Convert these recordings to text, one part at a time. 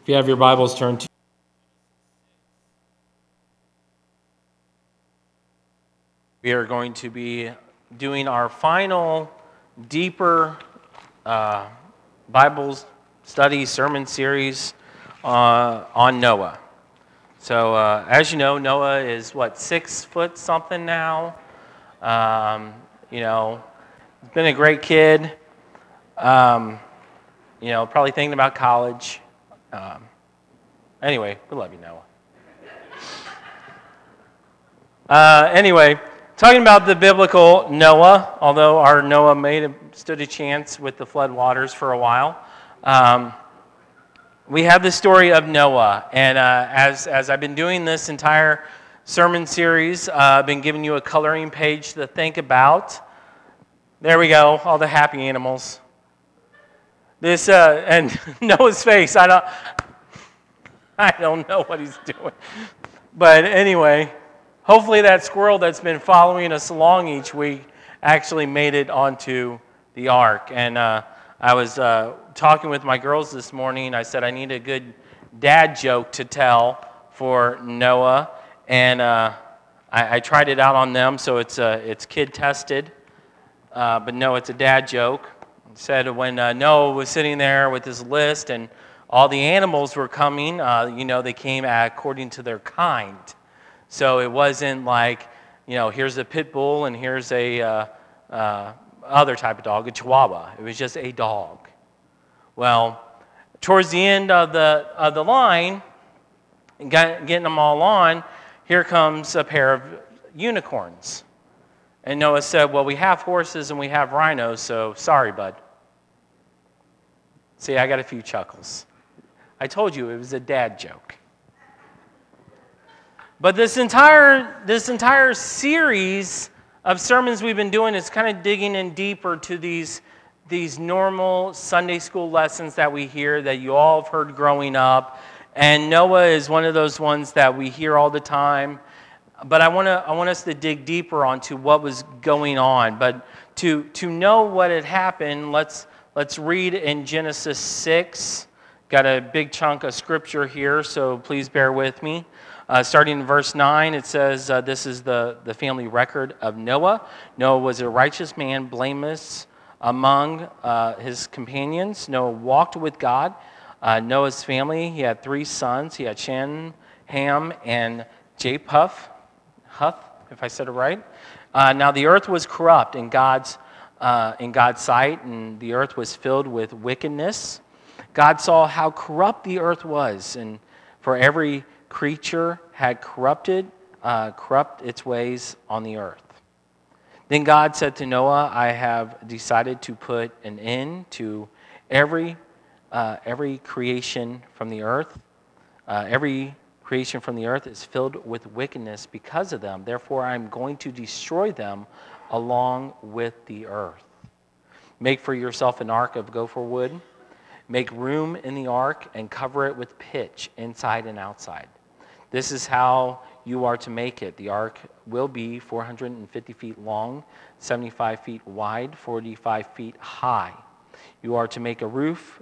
If you have your Bibles, turn to. We are going to be doing our final, deeper Bible study sermon series on Noah. So, as you know, Noah is 6 foot something now. He's been a great kid. Probably thinking about college. Anyway, we love you, Noah. Talking about the biblical Noah, although our Noah stood a chance with the flood waters for a while, we have the story of Noah. And as I've been doing this entire sermon series, I've been giving you a coloring page to think about. There we go, all the happy animals. This and Noah's face. I don't know what he's doing, but anyway. Hopefully that squirrel that's been following us along each week actually made it onto the ark. And I was talking with my girls this morning. I said I need a good dad joke to tell for Noah. And I tried it out on them, so it's kid tested. But no, it's a dad joke. It said when Noah was sitting there with his list and all the animals were coming, they came according to their kind. So it wasn't like, here's a pit bull and here's a other type of dog, a chihuahua. It was just a dog. Well, towards the end of the line, getting them all on, here comes a pair of unicorns. And Noah said, well, we have horses and we have rhinos, so sorry, bud. See, I got a few chuckles. I told you it was a dad joke. But this entire series of sermons we've been doing is kind of digging in deeper to these normal Sunday school lessons that we hear, that you all have heard growing up. And Noah is one of those ones that we hear all the time. But I want us to dig deeper onto what was going on. But to know what had happened, let's read in Genesis 6. Got a big chunk of scripture here, so please bear with me. Starting in verse 9, it says, this is the family record of Noah. Noah was a righteous man, blameless among his companions. Noah walked with God. Noah's family, he had 3 sons. He had Shem, Ham, and Japheth, if I said it right. Now the earth was corrupt in God's sight, and the earth was filled with wickedness. God saw how corrupt the earth was, and for every creature had corrupt its ways on the earth. Then God said to Noah, I have decided to put an end to every creation from the earth. Every creation from the earth is filled with wickedness because of them. Therefore, I'm going to destroy them along with the earth. Make for yourself an ark of gopher wood. Make room in the ark and cover it with pitch inside and outside. This is how you are to make it. The ark will be 450 feet long, 75 feet wide, 45 feet high. You are to make a roof.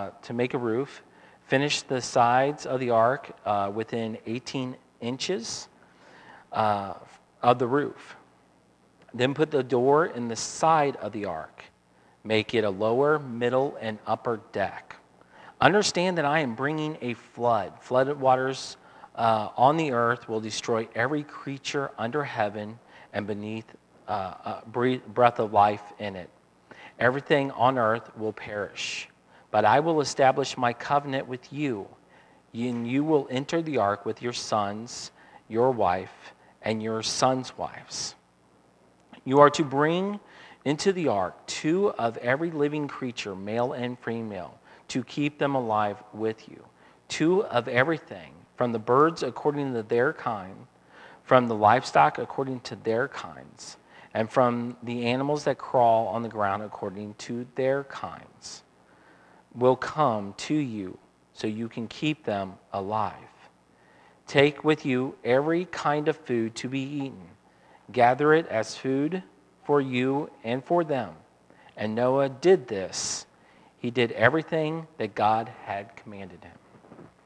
Finish the sides of the ark within 18 inches of the roof. Then put the door in the side of the ark. Make it a lower, middle, and upper deck. Understand that I am bringing a flood. Flooded waters on the earth will destroy every creature under heaven and beneath breath of life in it. Everything on earth will perish. But I will establish my covenant with you, and you will enter the ark with your sons, your wife, and your sons' wives. You are to bring into the ark 2 of every living creature, male and female, to keep them alive with you. 2 of everything, from the birds according to their kind, from the livestock according to their kinds, and from the animals that crawl on the ground according to their kinds, will come to you so you can keep them alive. Take with you every kind of food to be eaten. Gather it as food for you and for them. And Noah did this. He did everything that God had commanded him.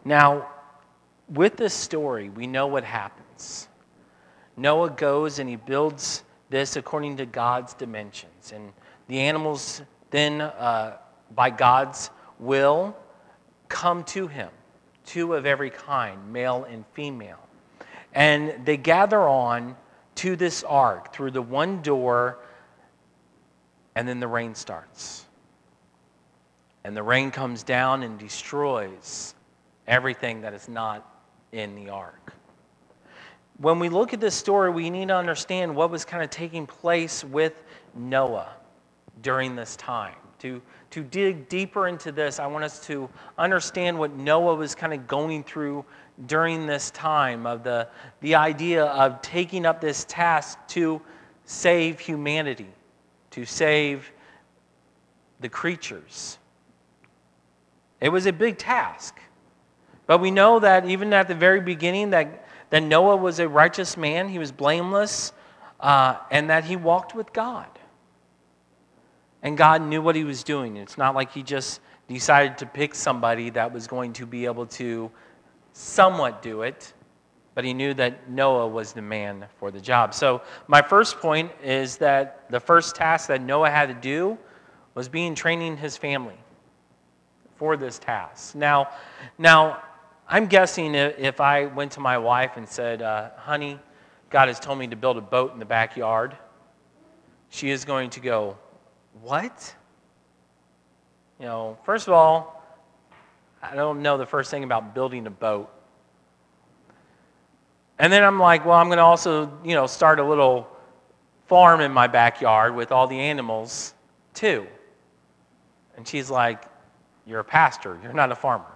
Now, with this story, we know what happens. Noah goes and he builds this according to God's dimensions. And the animals then, by God's will, come to him, two of every kind, male and female. And they gather on to this ark through the one door, and then the rain starts. And the rain comes down and destroys everything that is not in the ark. When we look at this story, we need to understand what was kind of taking place with Noah during this time. To dig deeper into this, I want us to understand what Noah was kind of going through during this time of the idea of taking up this task to save humanity, to save the creatures. It was a big task. But we know that even at the very beginning that Noah was a righteous man, he was blameless, and that he walked with God. And God knew what he was doing. It's not like he just decided to pick somebody that was going to be able to somewhat do it, but he knew that Noah was the man for the job. So my first point is that the first task that Noah had to do was training his family for this task. Now, I'm guessing if I went to my wife and said, honey, God has told me to build a boat in the backyard, she is going to go, what? First of all, I don't know the first thing about building a boat. And then I'm like, well, I'm going to also, start a little farm in my backyard with all the animals too. And she's like, you're a pastor, you're not a farmer.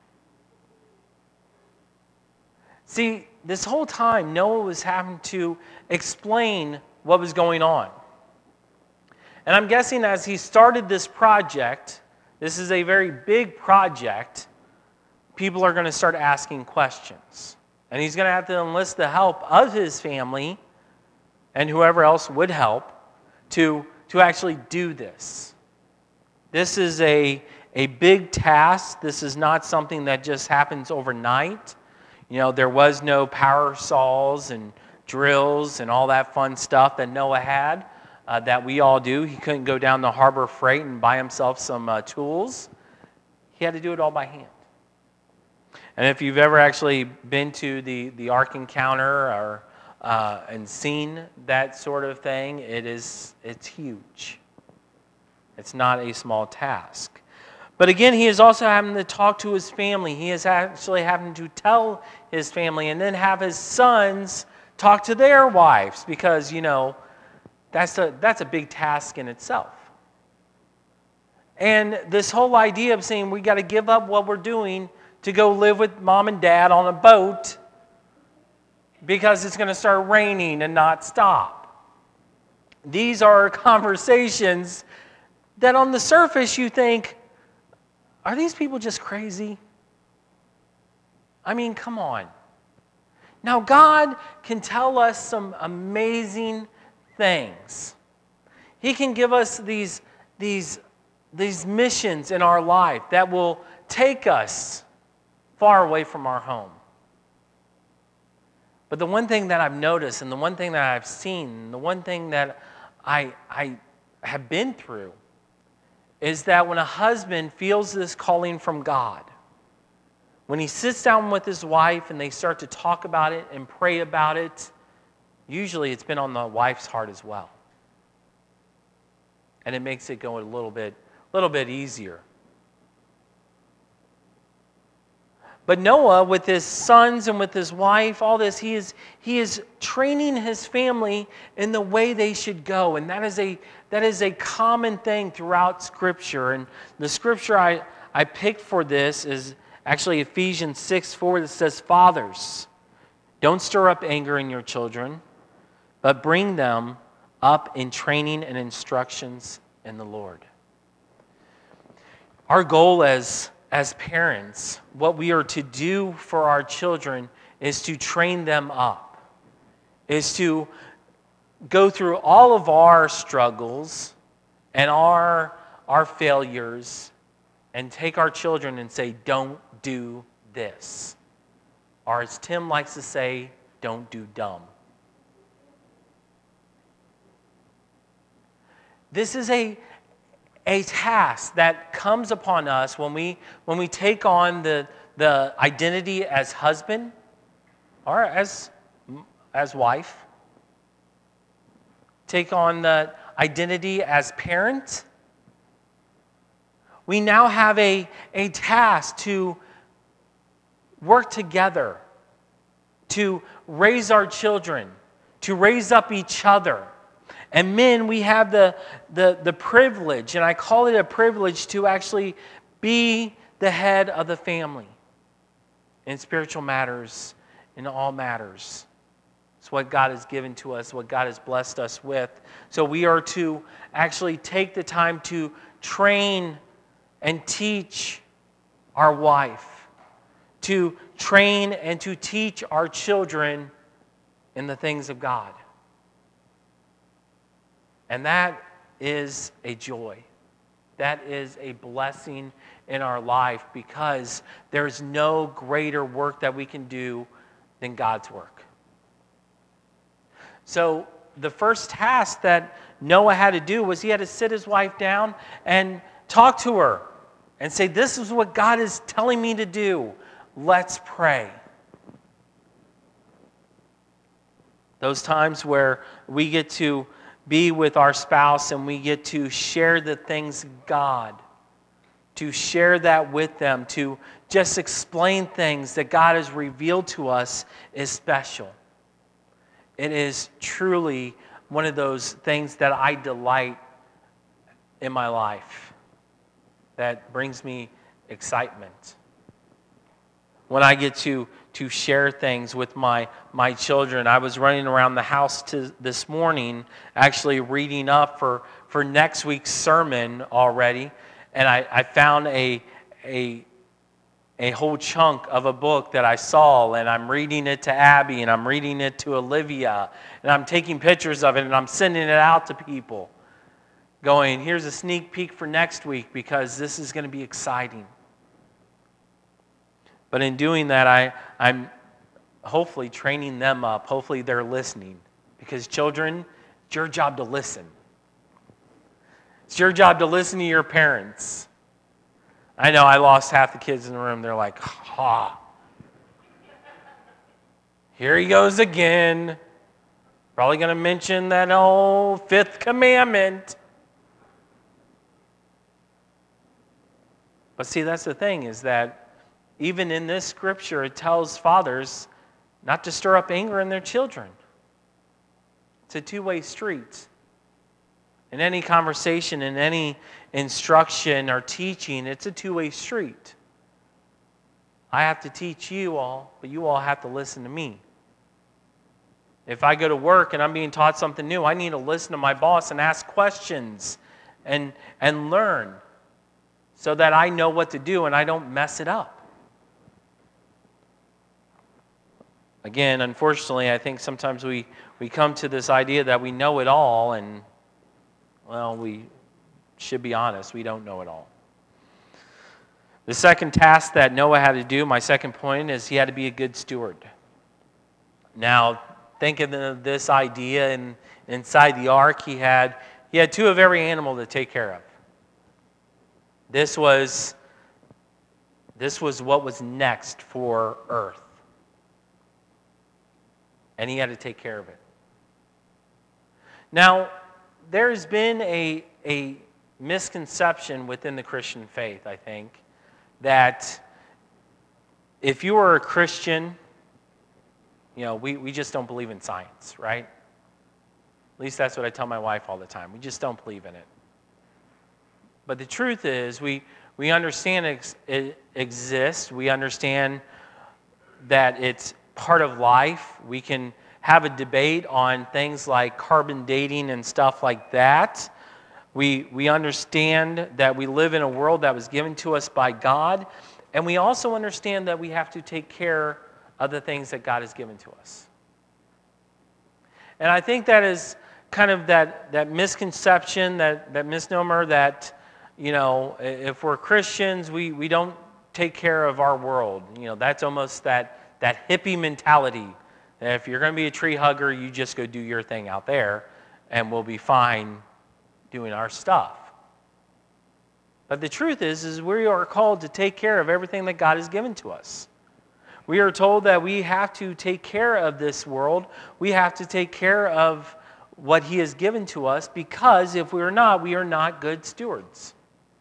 See, this whole time, Noah was having to explain what was going on. And I'm guessing as he started this project, this is a very big project, people are going to start asking questions. And he's going to have to enlist the help of his family and whoever else would help to actually do this. This is a big task. This is not something that just happens overnight. There was no power saws and drills and all that fun stuff that Noah had that we all do. He couldn't go down to Harbor Freight and buy himself some tools. He had to do it all by hand. And if you've ever actually been to the Ark Encounter or and seen that sort of thing, it's huge. It's not a small task. But again, he is also having to talk to his family. He is actually having to tell his family and then have his sons talk to their wives because, that's a big task in itself. And this whole idea of saying we got to give up what we're doing to go live with mom and dad on a boat because it's going to start raining and not stop. These are conversations that on the surface you think, are these people just crazy? I mean, come on. Now, God can tell us some amazing things. He can give us these missions in our life that will take us far away from our home. But the one thing that I've noticed and the one thing that I've seen, the one thing that I have been through is that when a husband feels this calling from God, when he sits down with his wife and they start to talk about it and pray about it, usually it's been on the wife's heart as well. And it makes it go a little bit easier. But Noah, with his sons and with his wife, all this, he is training his family in the way they should go. And that is a common thing throughout Scripture. And the Scripture I picked for this is actually Ephesians 6:4 that says, "Fathers, don't stir up anger in your children, but bring them up in training and instructions in the Lord." Our goal as parents, what we are to do for our children is to train them up, is to go through all of our struggles and our failures and take our children and say, don't do this. Or as Tim likes to say, don't do dumb. This is a task that comes upon us when we take on the identity as husband or as wife, take on the identity as parent. We now have a task to work together, to raise our children, to raise up each other. And men, we have the privilege, and I call it a privilege, to actually be the head of the family in spiritual matters, in all matters. It's what God has given to us, what God has blessed us with. So we are to actually take the time to train and teach our wife, to train and to teach our children in the things of God. And that is a joy. That is a blessing in our life, because there's no greater work that we can do than God's work. So the first task that Noah had to do was he had to sit his wife down and talk to her and say, this is what God is telling me to do. Let's pray. Those times where we get to be with our spouse and we get to share the things of God, to share that with them, to just explain things that God has revealed to us is special. It is truly one of those things that I delight in my life, that brings me excitement. When I get to share things with my children. I was running around the house this morning, actually reading up for next week's sermon already, and I found a whole chunk of a book that I saw, and I'm reading it to Abby, and I'm reading it to Olivia, and I'm taking pictures of it, and I'm sending it out to people, going, here's a sneak peek for next week, because this is going to be exciting. But in doing that, I'm hopefully training them up. Hopefully they're listening. Because children, it's your job to listen. It's your job to listen to your parents. I know I lost half the kids in the room. They're like, here he goes again. Probably going to mention that old fifth commandment. But see, that's the thing, is that even in this scripture, it tells fathers not to stir up anger in their children. It's a two-way street. In any conversation, in any instruction or teaching, it's a two-way street. I have to teach you all, but you all have to listen to me. If I go to work and I'm being taught something new, I need to listen to my boss and ask questions and learn so that I know what to do and I don't mess it up. Again, unfortunately, I think sometimes we come to this idea that we know it all, and, well, we should be honest, we don't know it all. The second task that Noah had to do, my second point, is he had to be a good steward. Now, think of this idea, inside the ark, he had two of every animal to take care of. This was what was next for earth. And he had to take care of it. Now, there's been a misconception within the Christian faith, I think, that if you are a Christian, we just don't believe in science, right? At least that's what I tell my wife all the time. We just don't believe in it. But the truth is, we understand it exists. We understand that it's part of life. We can have a debate on things like carbon dating and stuff like that. We understand that we live in a world that was given to us by God, and we also understand that we have to take care of the things that God has given to us. And I think that is kind of that misconception, that misnomer that, if we're Christians, we don't take care of our world. That's almost that hippie mentality. That if you're going to be a tree hugger, you just go do your thing out there, and we'll be fine doing our stuff. But the truth is we are called to take care of everything that God has given to us. We are told that we have to take care of this world. We have to take care of what He has given to us, because if we are not good stewards.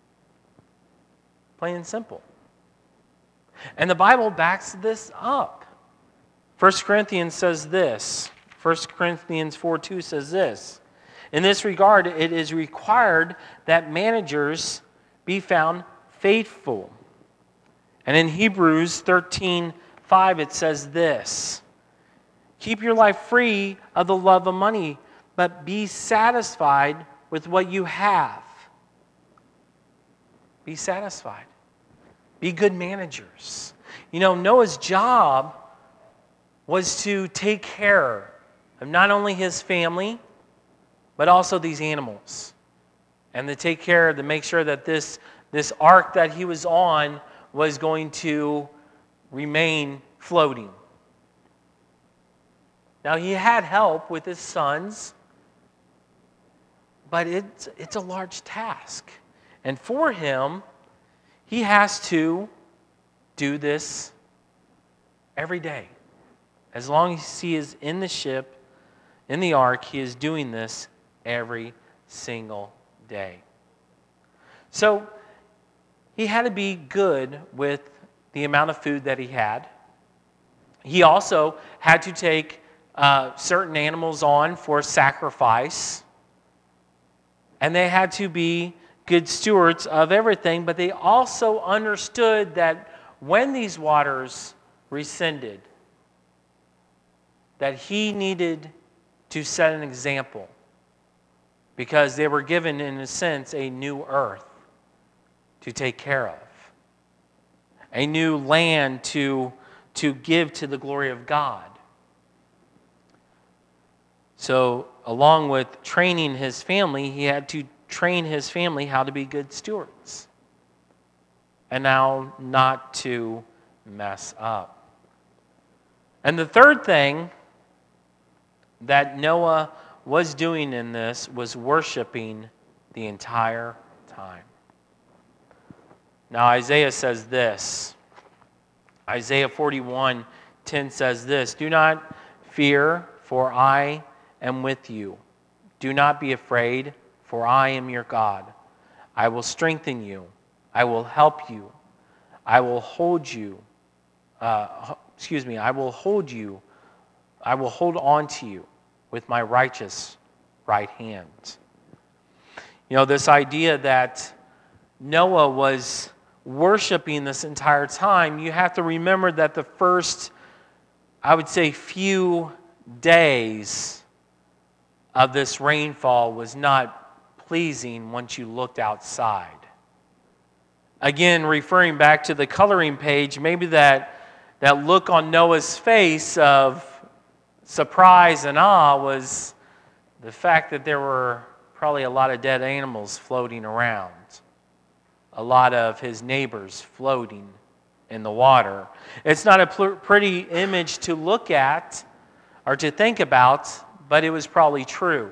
Plain and simple. And the Bible backs this up. 1 Corinthians says this. 1 Corinthians 4:2 says this. In this regard, it is required that managers be found faithful. And in Hebrews 13:5 it says this. Keep your life free of the love of money, but be satisfied with what you have. Be satisfied. Be good managers. Noah's job was to take care of not only his family, but also these animals. And to make sure that this ark that he was on was going to remain floating. Now, he had help with his sons, but it's a large task. And for him, he has to do this every day. As long as he is in the ship, in the ark, he is doing this every single day. So he had to be good with the amount of food that he had. He also had to take certain animals on for sacrifice. And they had to be good stewards of everything, but they also understood that when these waters rescinded, that he needed to set an example, because they were given, in a sense, a new earth to take care of, a new land to give to the glory of God. So, along with training his family, he had to train his family how to be good stewards, and now not to mess up. And the third thing that Noah was doing in this was worshiping the entire time. Now, Isaiah says this. Isaiah 41:10 says this. Do not fear, for I am with you. Do not be afraid, for I am your God. I will strengthen you. I will help you. I will hold you. I will hold you. I will hold on to you with my righteous right hand. This idea that Noah was worshiping this entire time, you have to remember that the first, I would say, few days of this rainfall was not pleasing once you looked outside. Again, referring back to the coloring page, maybe that look on Noah's face of surprise and awe was the fact that there were probably a lot of dead animals floating around. A lot of his neighbors floating in the water. It's not a pretty image to look at or to think about, but it was probably true.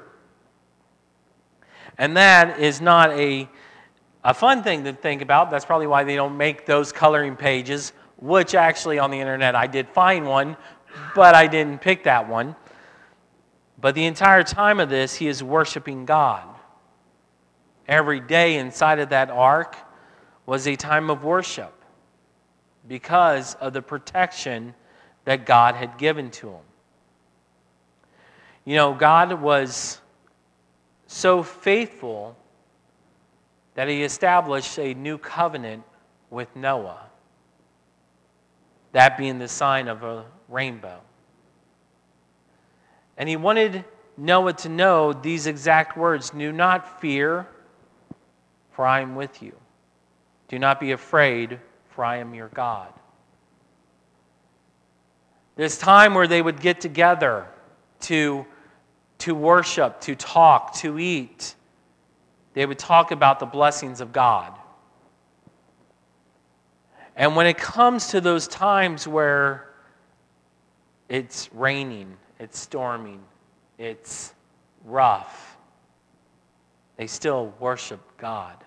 And that is not a fun thing to think about. That's probably why they don't make those coloring pages, which actually on the internet I did find one, but I didn't pick that one. But the entire time of this, he is worshiping God. Every day inside of that ark was a time of worship because of the protection that God had given to him. God was so faithful that he established a new covenant with Noah. That being the sign of a rainbow. And he wanted Noah to know these exact words. Do not fear, for I am with you. Do not be afraid, for I am your God. This time where they would get together to worship, to talk, to eat, they would talk about the blessings of God. And when it comes to those times where it's raining, it's storming, it's rough, they still worship God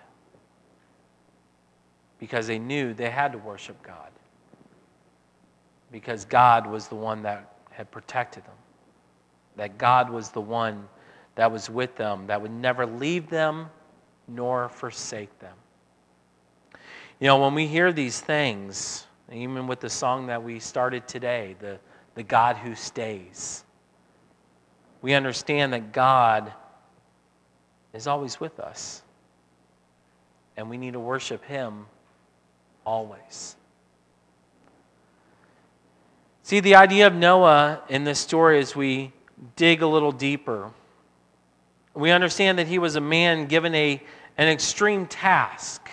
because they knew they had to worship God, because God was the one that had protected them, that God was the one that was with them, that would never leave them nor forsake them. You know, when we hear these things, even with the song that we started today, the God who stays, we understand that God is always with us, and we need to worship Him always. See, the idea of Noah in this story, as we dig a little deeper, we understand that he was a man given an extreme task.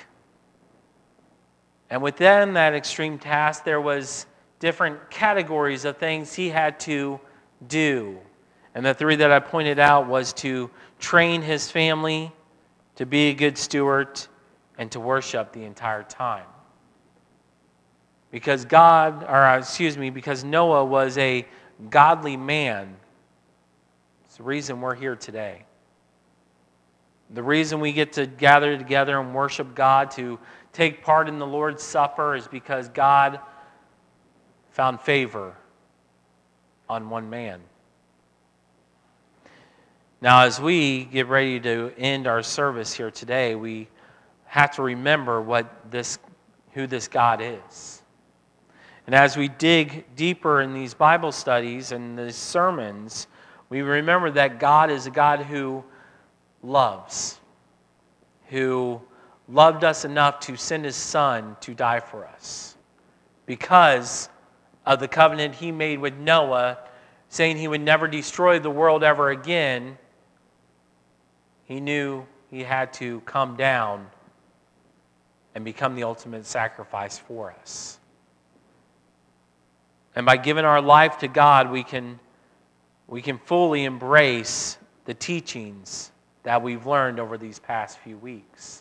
And within that extreme task, there was different categories of things he had to do. And the three that I pointed out was to train his family, to be a good steward, and to worship the entire time. Because because Noah was a godly man, it's the reason we're here today. The reason we get to gather together and worship God, to take part in the Lord's Supper, is because God found favor on one man. Now, as we get ready to end our service here today, we have to remember who this God is. And as we dig deeper in these Bible studies and these sermons, we remember that God is a God who loves, who loved us enough to send His Son to die for us because of the covenant He made with Noah, saying He would never destroy the world ever again. He knew He had to come down and become the ultimate sacrifice for us. And by giving our life to God, we can fully embrace the teachings that we've learned over these past few weeks.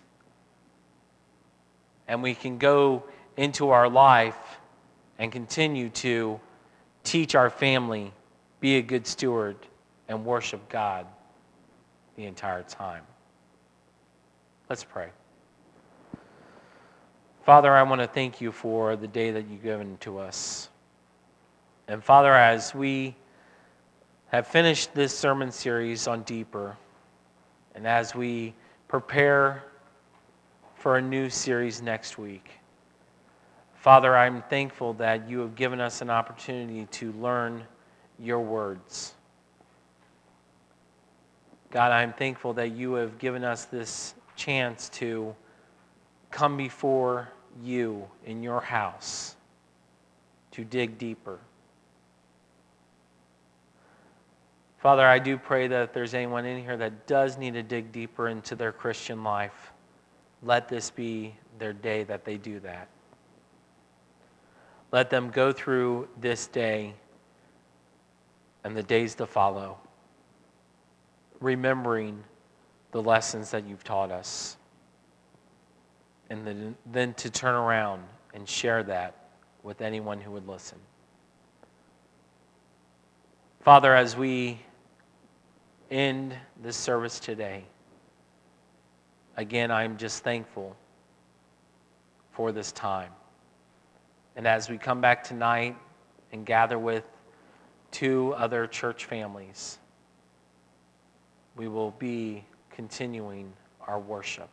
And we can go into our life and continue to teach our family, be a good steward, and worship God the entire time. Let's pray. Father, I want to thank You for the day that You've given to us. And Father, as we have finished this sermon series on Deeper, and as we prepare for a new series next week, Father, I'm thankful that You have given us an opportunity to learn Your words. God, I'm thankful that You have given us this chance to come before You in Your house, to dig deeper. Father, I do pray that if there's anyone in here that does need to dig deeper into their Christian life, let this be their day that they do that. Let them go through this day and the days to follow, remembering the lessons that You've taught us, and then to turn around and share that with anyone who would listen. Father, as we end this service today, again, I'm just thankful for this time. And as we come back tonight and gather with 2 other church families, we will be continuing our worship.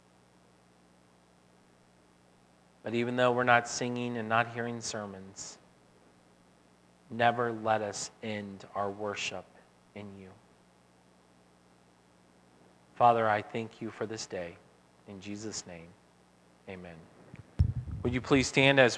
But even though we're not singing and not hearing sermons, never let us end our worship in You. Father, I thank You for this day. In Jesus' name, amen. Would you please stand as